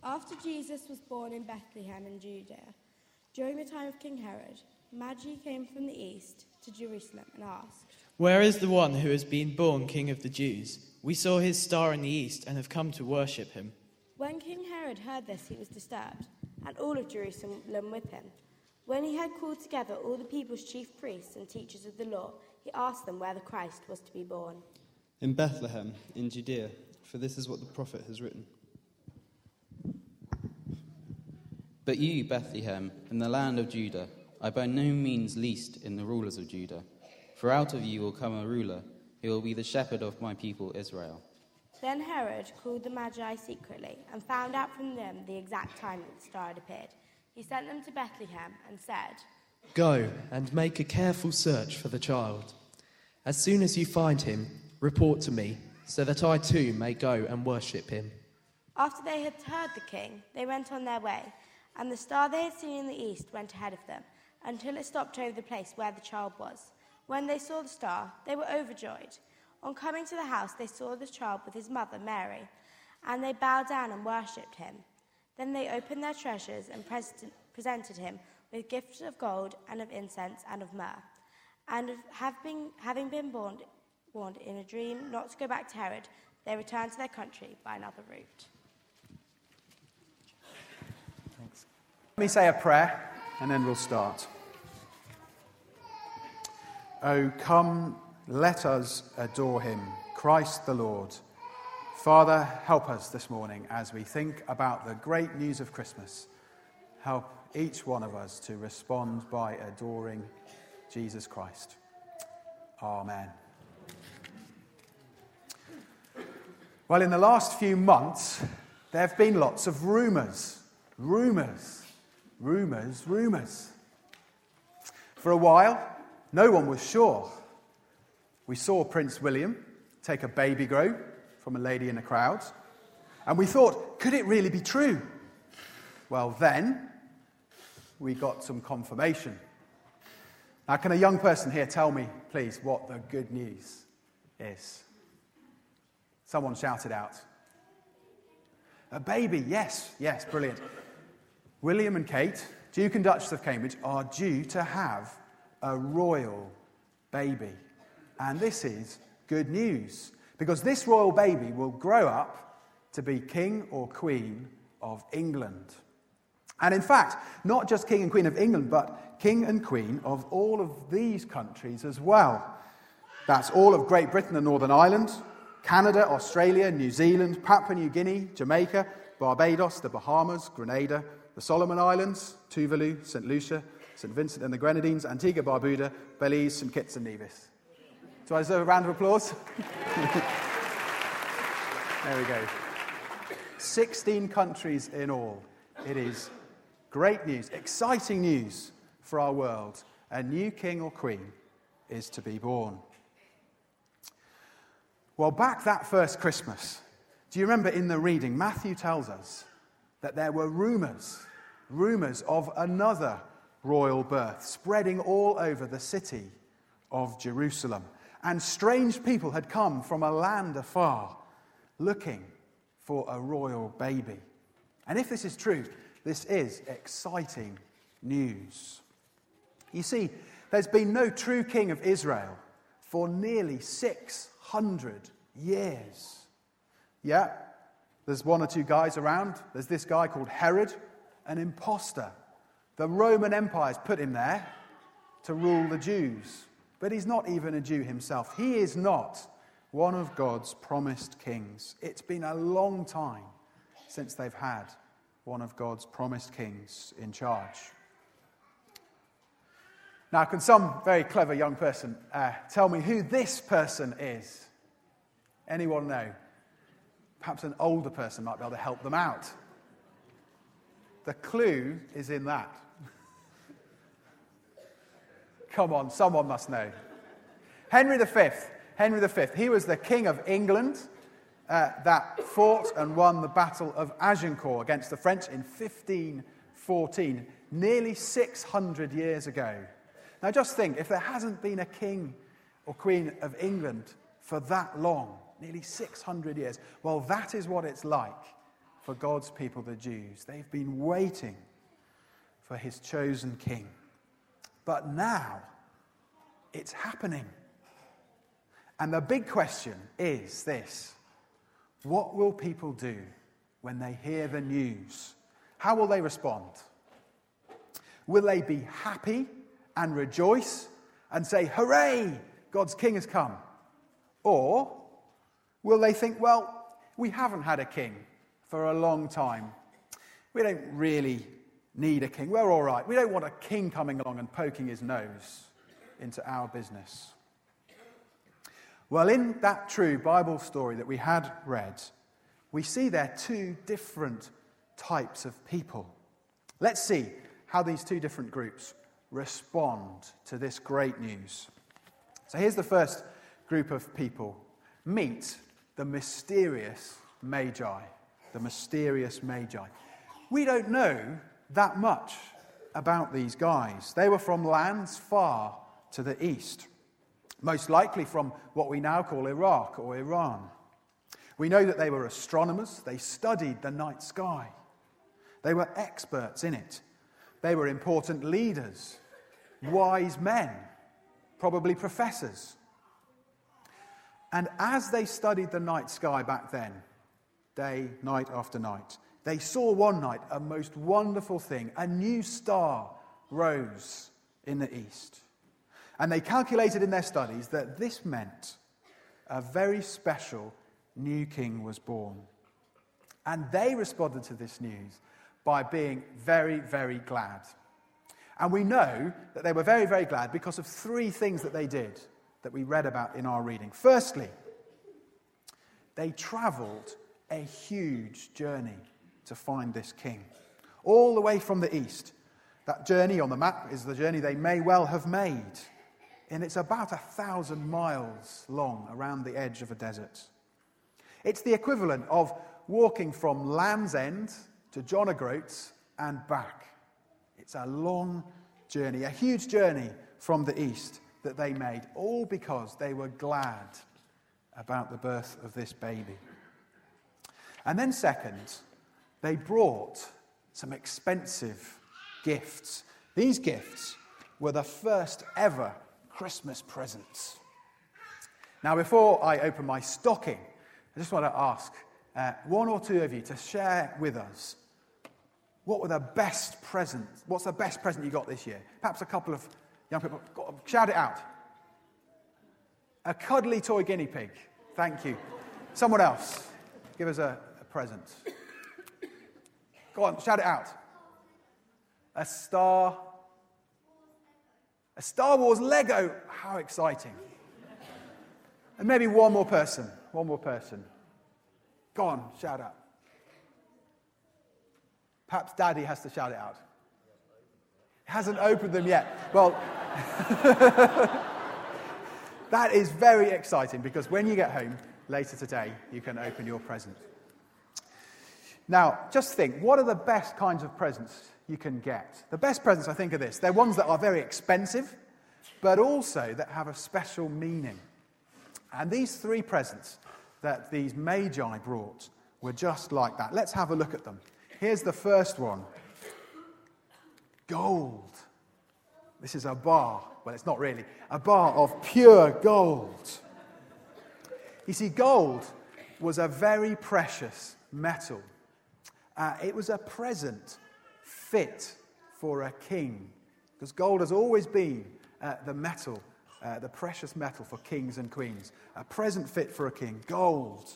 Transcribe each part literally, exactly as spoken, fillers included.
After Jesus was born in Bethlehem in Judea, during the time of King Herod, Magi came from the east to Jerusalem and asked, "Where is the one who has been born King of the Jews? We saw his star in the east and have come to worship him." When King Herod heard this, he was disturbed, and all of Jerusalem with him. When he had called together all the people's chief priests and teachers of the law, he asked them where the Christ was to be born. "In Bethlehem, in Judea, for this is what the prophet has written. But you, Bethlehem, in the land of Judah, are by no means least in the rulers of Judah. For out of you will come a ruler, who will be the shepherd of my people Israel." Then Herod called the Magi secretly and found out from them the exact time that the star had appeared. He sent them to Bethlehem and said, "Go and make a careful search for the child. As soon as you find him, report to me, so that I too may go and worship him." After they had heard the king, they went on their way, and the star they had seen in the east went ahead of them, until it stopped over the place where the child was. When they saw the star, they were overjoyed. On coming to the house, they saw the child with his mother, Mary, and they bowed down and worshipped him. Then they opened their treasures and pres- presented him with gifts of gold and of incense and of myrrh. And have been, having been warned, warned in a dream not to go back to Herod, they returned to their country by another route. Thanks. Let me say a prayer, and then we'll start. Oh, come, let us adore him, Christ the Lord. Father, help us this morning as we think about the great news of Christmas. Help each one of us to respond by adoring Jesus Christ. Amen. Well, in the last few months, there have been lots of rumours. Rumours. Rumours, rumours. For a while, no one was sure. We saw Prince William take a baby grow from a lady in a crowd, and we thought, could it really be true? Well, then, we got some confirmation. Now, can a young person here tell me, please, what the good news is? Someone shouted out. A baby, yes, yes, brilliant. William and Kate, Duke and Duchess of Cambridge, are due to have a royal baby. And this is good news, because this royal baby will grow up to be king or queen of England. And in fact, not just king and queen of England, but king and queen of all of these countries as well. That's all of Great Britain and Northern Ireland, Canada, Australia, New Zealand, Papua New Guinea, Jamaica, Barbados, the Bahamas, Grenada, the Solomon Islands, Tuvalu, Saint Lucia, Saint Vincent and the Grenadines, Antigua, Barbuda, Belize, Saint Kitts and Nevis. Do I deserve a round of applause? There we go. sixteen countries in all. It is great news, exciting news for our world. A new king or queen is to be born. Well, back that first Christmas, do you remember in the reading, Matthew tells us that there were rumours, rumours of another royal birth spreading all over the city of Jerusalem. And strange people had come from a land afar looking for a royal baby. And if this is true, this is exciting news. You see, there's been no true king of Israel for nearly six hundred years. Yeah, there's one or two guys around. There's this guy called Herod, an imposter. The Roman Empire's put him there to rule the Jews. But he's not even a Jew himself. He is not one of God's promised kings. It's been a long time since they've had one of God's promised kings in charge. Now, can some very clever young person uh, tell me who this person is? Anyone know? Perhaps an older person might be able to help them out. The clue is in that. Come on, someone must know. Henry the Fifth. Henry the Fifth. He was the King of England uh, that fought and won the Battle of Agincourt against the French in fifteen fourteen, nearly six hundred years ago. Now just think, if there hasn't been a king or queen of England for that long, nearly six hundred years, well, that is what it's like for God's people, the Jews. They've been waiting for his chosen king. But now it's happening. And the big question is this: what will people do when they hear the news? How will they respond? Will they be happy and rejoice and say, hooray, God's king has come? Or will they think, well, we haven't had a king for a long time. We don't really need a king. We're all right. We don't want a king coming along and poking his nose into our business. Well, in that true Bible story that we had read, we see there two different types of people. Let's see how these two different groups respond to this great news. So here's the first group of people. Meet the mysterious Magi. The mysterious Magi. We don't know that much about these guys. They were from lands far to the east, most likely from what we now call Iraq or Iran. We know that they were astronomers. They studied the night sky. They were experts in it. They were important leaders, wise men, probably professors. And as they studied the night sky back then, day, night after night, they saw one night a most wonderful thing. A new star rose in the east. And they calculated in their studies that this meant a very special new king was born. And they responded to this news by being very, very glad. And we know that they were very, very glad because of three things that they did that we read about in our reading. Firstly, they travelled a huge journey to find this king, all the way from the east. That journey on the map is the journey they may well have made, and it's about a thousand miles long around the edge of a desert. It's the equivalent of walking from Land's End to John O'Groats and back. It's a long journey, a huge journey from the east that they made, all because they were glad about the birth of this baby. And then second, they brought some expensive gifts. These gifts were the first ever Christmas presents. Now, before I open my stocking, I just want to ask uh, one or two of you to share with us what were the best presents. What's the best present you got this year? Perhaps a couple of young people. Shout it out. A cuddly toy guinea pig. Thank you. Someone else. Give us a, a present. Go on, shout it out. A star. A Star Wars Lego. How exciting. And maybe one more person. One more person. Go on, shout out. Perhaps Daddy has to shout it out. He hasn't opened them yet. Well, that is very exciting because when you get home later today, you can open your present. Now, just think, what are the best kinds of presents you can get? The best presents, I think, are this. They're ones that are very expensive, but also that have a special meaning. And these three presents that these Magi brought were just like that. Let's have a look at them. Here's the first one. Gold. This is a bar. Well, it's not really. A bar of pure gold. You see, gold was a very precious metal. Uh, it was a present fit for a king. Because gold has always been uh, the metal, uh, the precious metal for kings and queens. A present fit for a king. Gold.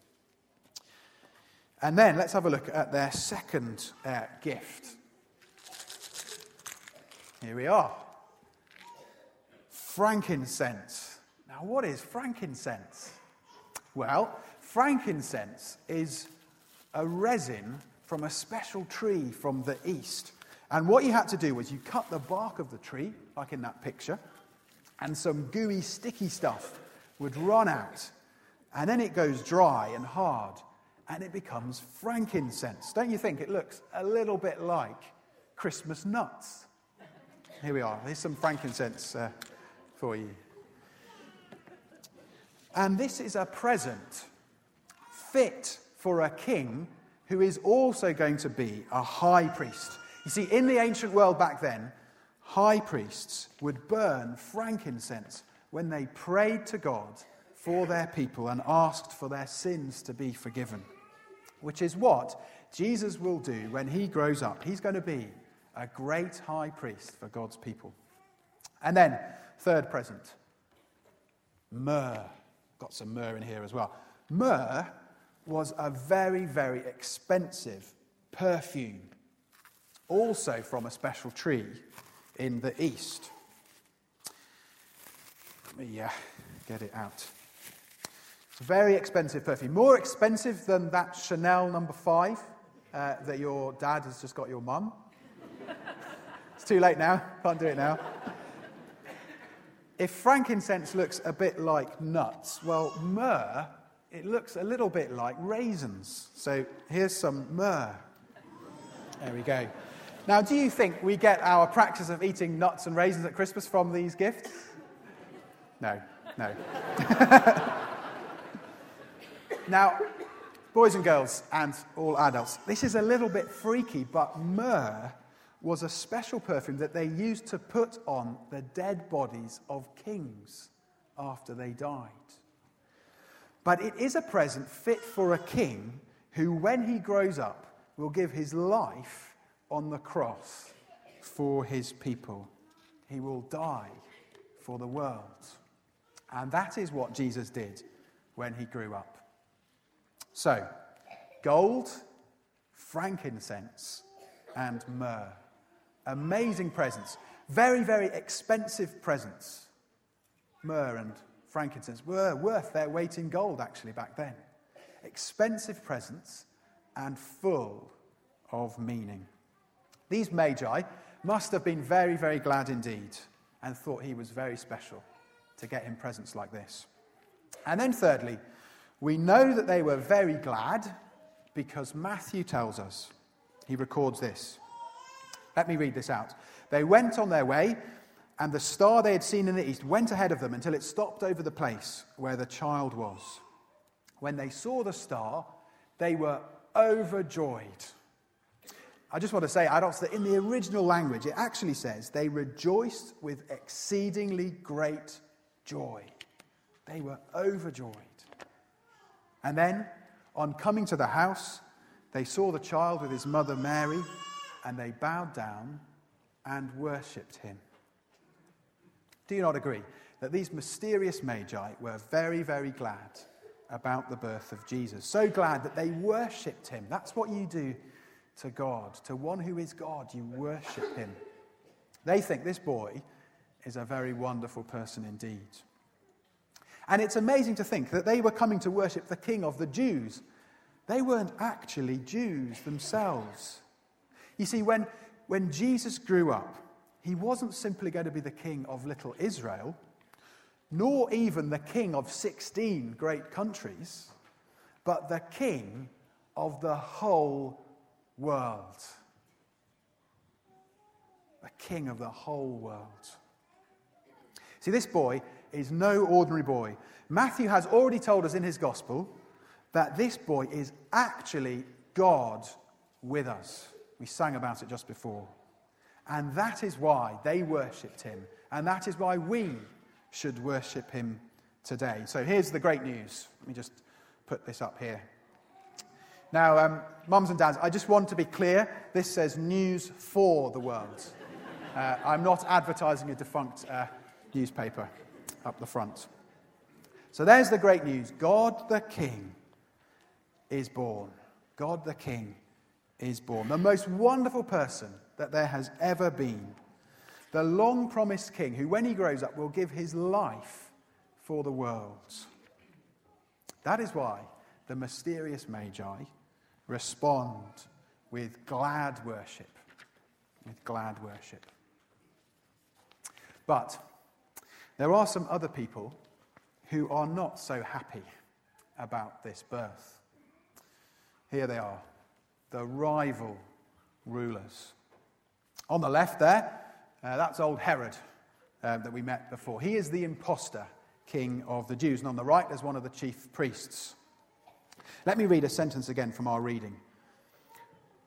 And then let's have a look at their second uh, gift. Here we are. Frankincense. Now, what is frankincense? Well, frankincense is a resin from a special tree from the east. And what you had to do was you cut the bark of the tree, like in that picture, and some gooey, sticky stuff would run out. And then it goes dry and hard, and it becomes frankincense. Don't you think it looks a little bit like Christmas nuts? Here we are. Here's some frankincense uh, for you. And this is a present fit for a king who is also going to be a high priest. You see, in the ancient world back then, high priests would burn frankincense when they prayed to God for their people and asked for their sins to be forgiven, which is what Jesus will do when he grows up. He's going to be a great high priest for God's people. And then, third present, myrrh. Got some myrrh in here as well. Myrrh was a very, very expensive perfume, also from a special tree in the east. Let me uh, get it out. It's a very expensive perfume. More expensive than that Chanel number five uh, that your dad has just got your mum. It's too late now. Can't do it now. If frankincense looks a bit like nuts, well, myrrh, it looks a little bit like raisins. So here's some myrrh. There we go. Now, do you think we get our practice of eating nuts and raisins at Christmas from these gifts? No, no. Now, boys and girls and all adults, this is a little bit freaky, but myrrh was a special perfume that they used to put on the dead bodies of kings after they died. But it is a present fit for a king who, when he grows up, will give his life on the cross for his people. He will die for the world. And that is what Jesus did when he grew up. So, gold, frankincense, and myrrh. Amazing presents. Very, very expensive presents. Myrrh and frankincense were worth their weight in gold, actually, back then. Expensive presents and full of meaning. These magi must have been very, very glad indeed and thought he was very special to get him presents like this. And then thirdly, we know that they were very glad because Matthew tells us. He records this. Let me read this out. They went on their way, and the star they had seen in the east went ahead of them until it stopped over the place where the child was. When they saw the star, they were overjoyed. I just want to say, adults, that in the original language, it actually says they rejoiced with exceedingly great joy. They were overjoyed. And then, on coming to the house, they saw the child with his mother Mary, and they bowed down and worshipped him. Do you not agree that these mysterious magi were very, very glad about the birth of Jesus? So glad that they worshipped him. That's what you do to God. To one who is God, you worship him. They think this boy is a very wonderful person indeed. And it's amazing to think that they were coming to worship the King of the Jews. They weren't actually Jews themselves. You see, when, when Jesus grew up, he wasn't simply going to be the king of little Israel, nor even the king of sixteen great countries, but the king of the whole world. The king of the whole world. See, this boy is no ordinary boy. Matthew has already told us in his gospel that this boy is actually God with us. We sang about it just before. And that is why they worshipped him. And that is why we should worship him today. So here's the great news. Let me just put this up here. Now, um, mums and dads, I just want to be clear. This says news for the world. Uh, I'm not advertising a defunct uh, newspaper up the front. So there's the great news. God the King is born. God the King is born. The most wonderful person that there has ever been. The long-promised king who, when he grows up, will give his life for the world. That is why the mysterious magi respond with glad worship. With glad worship. But there are some other people who are not so happy about this birth. Here they are. The rival rulers. On the left there, uh, that's old Herod uh, that we met before. He is the imposter king of the Jews. And on the right, there's one of the chief priests. Let me read a sentence again from our reading.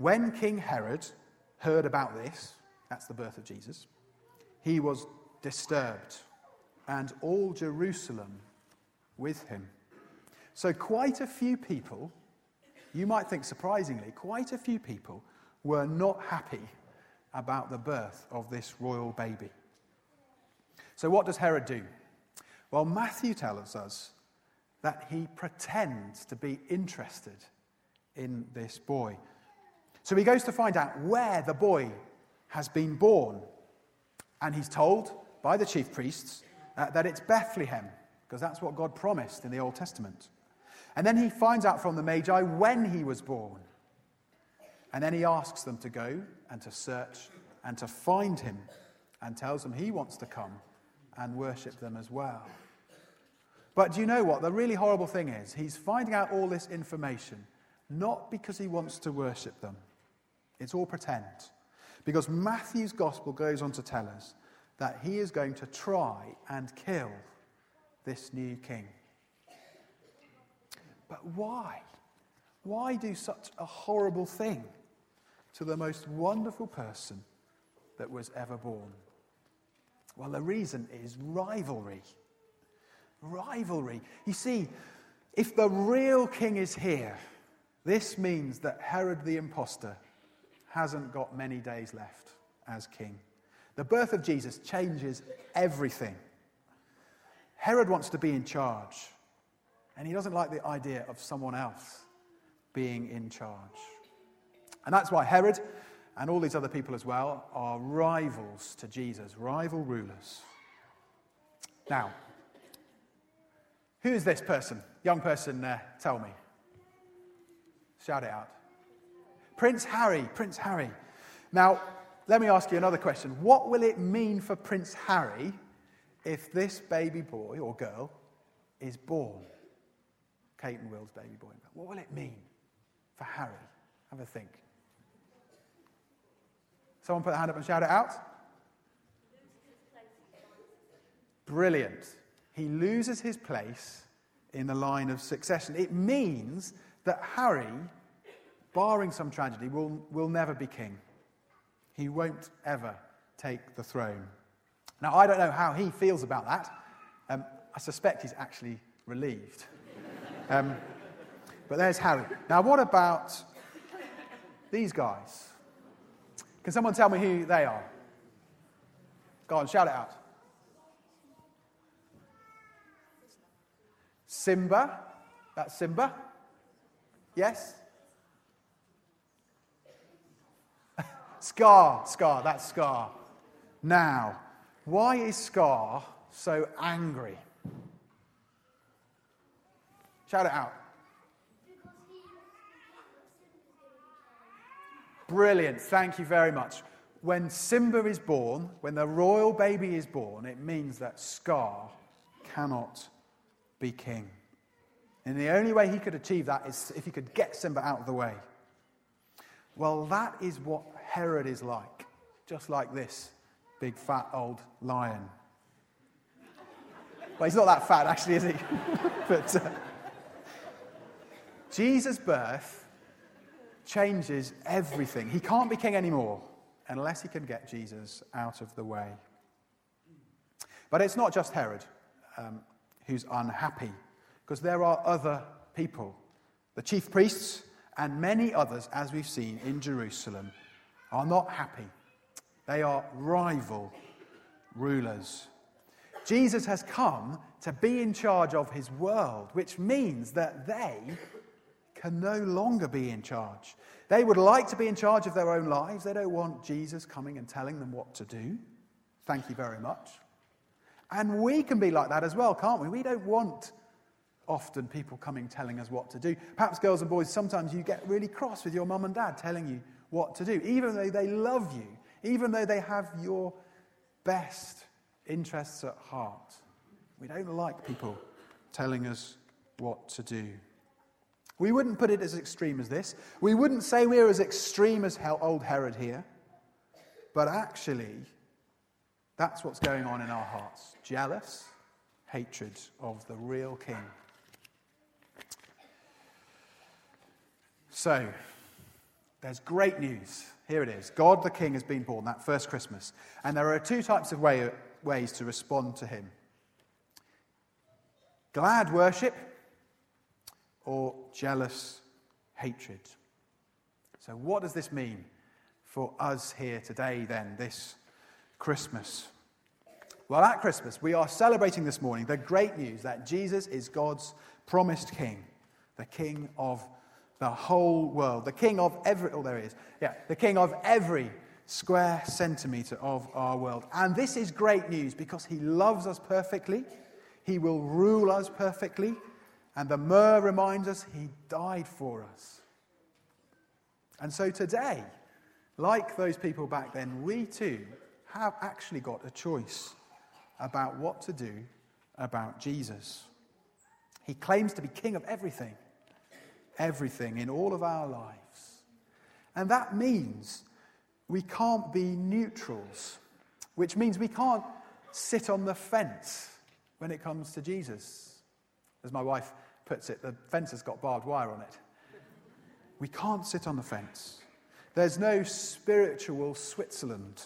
When King Herod heard about this, that's the birth of Jesus, he was disturbed, and all Jerusalem with him. So quite a few people, you might think surprisingly, quite a few people were not happy about the birth of this royal baby. So what does Herod do? Well, Matthew tells us that he pretends to be interested in this boy. So he goes to find out where the boy has been born. And he's told by the chief priests uh, that it's Bethlehem, because that's what God promised in the Old Testament. And then he finds out from the Magi when he was born. And then he asks them to go and to search and to find him, and tells them he wants to come and worship them as well. But do you know what? The really horrible thing is, he's finding out all this information not because he wants to worship them. It's all pretend. Because Matthew's gospel goes on to tell us that he is going to try and kill this new king. But why? Why do such a horrible thing to the most wonderful person that was ever born? Well, the reason is rivalry. Rivalry. You see, if the real king is here, this means that Herod the impostor hasn't got many days left as king. The birth of Jesus changes everything. Herod wants to be in charge, and he doesn't like the idea of someone else being in charge. And that's why Herod, and all these other people as well, are rivals to Jesus, rival rulers. Now, who is this person? Young person, uh, tell me. Shout it out. Prince Harry, Prince Harry. Now, let me ask you another question. What will it mean for Prince Harry if this baby boy or girl is born? Kate and Will's baby boy. What will it mean for Harry? Have a think. Someone put their hand up and shout it out. Brilliant. He loses his place in the line of succession. It means that Harry, barring some tragedy, will, will never be king. He won't ever take the throne. Now, I don't know how he feels about that. Um, I suspect he's actually relieved. Um, but there's Harry. Now, what about these guys? Can someone tell me who they are? Go on, shout it out. Simba. That's Simba. Yes? Scar. Scar. That's Scar. Now, why is Scar so angry? Shout it out. Brilliant. Thank you very much. When Simba is born, when the royal baby is born, it means that Scar cannot be king. And the only way he could achieve that is if he could get Simba out of the way. Well, that is what Herod is like. Just like this big fat old lion. Well, he's not that fat actually, is he? But uh, Jesus' birth changes everything. He can't be king anymore unless he can get Jesus out of the way. But it's not just Herod um, who's unhappy, because there are other people. The chief priests and many others, as we've seen in Jerusalem, are not happy. They are rival rulers. Jesus has come to be in charge of his world, which means that they can no longer be in charge. They would like to be in charge of their own lives. They don't want Jesus coming and telling them what to do. Thank you very much. And we can be like that as well, can't we? We don't want often people coming telling us what to do. Perhaps girls and boys, sometimes you get really cross with your mum and dad telling you what to do, even though they love you, even though they have your best interests at heart. We don't like people telling us what to do. We wouldn't put it as extreme as this. We wouldn't say we're as extreme as old Herod here. But actually, that's what's going on in our hearts. Jealous hatred of the real king. There's great news. Here it is. God the King has been born, that first Christmas. And there are two types of way, ways to respond to him. Glad worship or jealous hatred. So what does this mean for us here today then, this Christmas? Well, at Christmas, we are celebrating this morning the great news that Jesus is God's promised King, the King of the whole world, the King of every, oh, there he is. Yeah, the King of every square centimetre of our world. And this is great news because he loves us perfectly, he will rule us perfectly, and the myrrh reminds us he died for us. And so today, like those people back then, we too have actually got a choice about what to do about Jesus. He claims to be king of everything, everything in all of our lives. And that means we can't be neutrals, which means we can't sit on the fence when it comes to Jesus. As my wife puts it, the fence has got barbed wire on it. We can't sit on the fence. There's no spiritual Switzerland.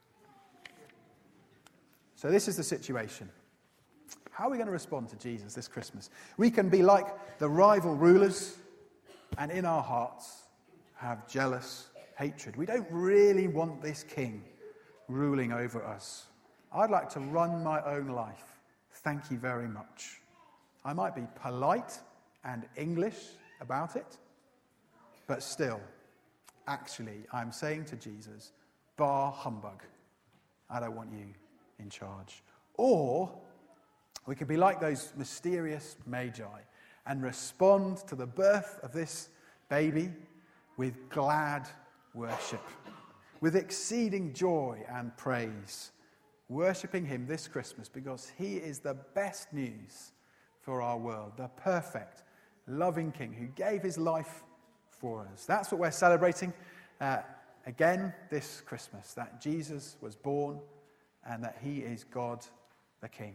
So this is the situation. How are we going to respond to Jesus this Christmas? We can be like the rival rulers and in our hearts have jealous hatred. We don't really want this king ruling over us. I'd like to run my own life. Thank you very much. I might be polite and English about it, but still, actually, I'm saying to Jesus, bar humbug. I don't want you in charge. Or we could be like those mysterious magi and respond to the birth of this baby with glad worship, with exceeding joy and praise, worshipping him this Christmas because he is the best news for our world, the perfect, loving King who gave his life for us. That's what we're celebrating uh, again this Christmas, that Jesus was born and that he is God the King.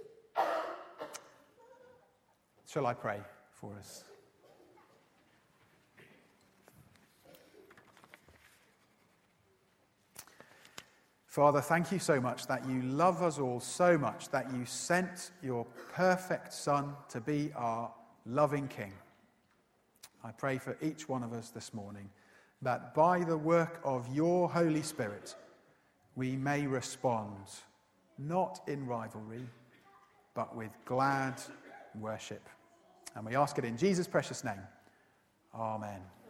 Shall I pray for us? Father, thank you so much that you love us all so much that you sent your perfect Son to be our loving King. I pray for each one of us this morning that by the work of your Holy Spirit we may respond, not in rivalry, but with glad worship. And we ask it in Jesus' precious name. Amen.